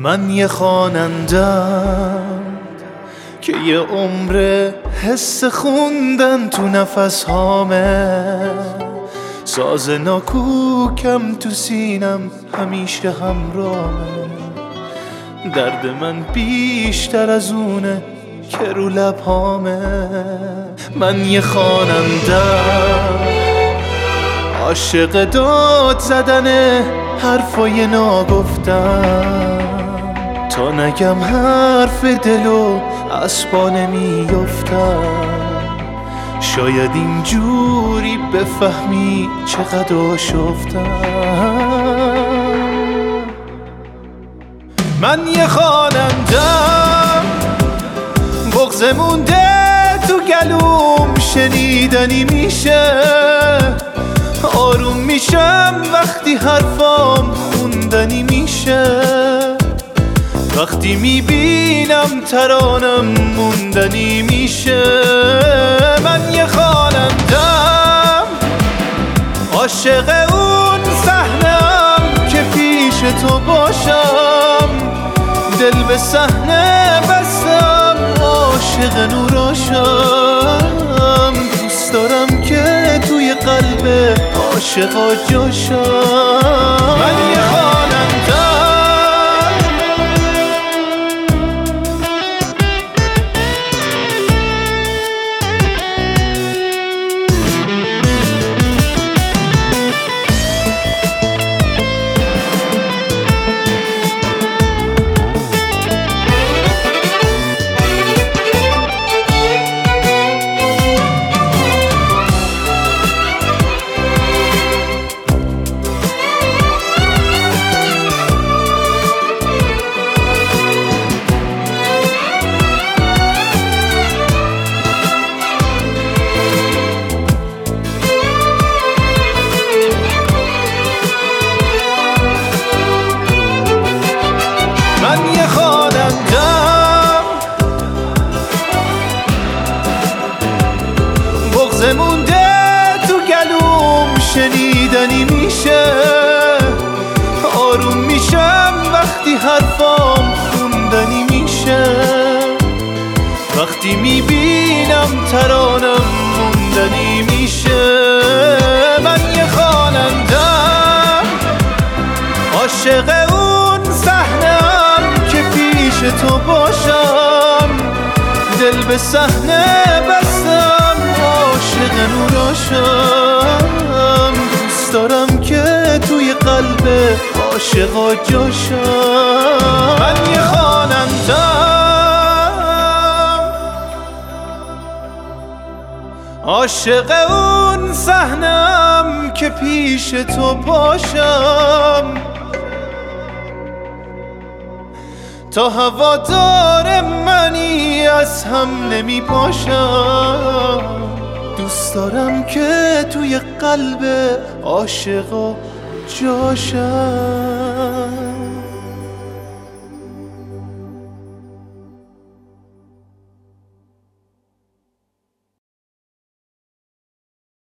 من یه خوانندم که یه عمر حس خوندن تو نفس هامه، ساز ناکوکم تو سینم همیشه همراهه. درد من بیشتر از اونه که رو لبهامه. من یه خوانندم عاشق داد زدن حرفای ناگفتم، تا نگم حرف دلو از پا نمیافتم. شاید اینجوری بفهمی چقدر آشفتم. من یه خوانندم بغض مونده تو گلوم، شنیدنی میشه آروم میشم وقتی حرفام خوندنی میشه. وقتی میبینم ترانم موندنی میشه. من یه خوانندم عاشق اون صحنه‌ام که پیش تو باشم، دل به صحنه بستم عاشق نوراشم. دوست دارم که توی قلب عاشقا جاشم. من یه خوانندم مونده تو گلوم، شنیدنی میشه آروم میشم وقتی حرفام خوندنی میشه. وقتی میبینم ترانم موندنی میشه. من یه خوانندم عاشق اون صحنه‌ام که پیش تو باشم، دل به صحنه بستم عاشق نوراشم. دوست دارم که توی قلب عاشقا جاشم. من یه خوانندم عاشق اون صحنه‌ام که پیش تو باشم، تا هوادار منی از هم نمی پاشم. دوست دارم که توی قلب عاشقا جاشم.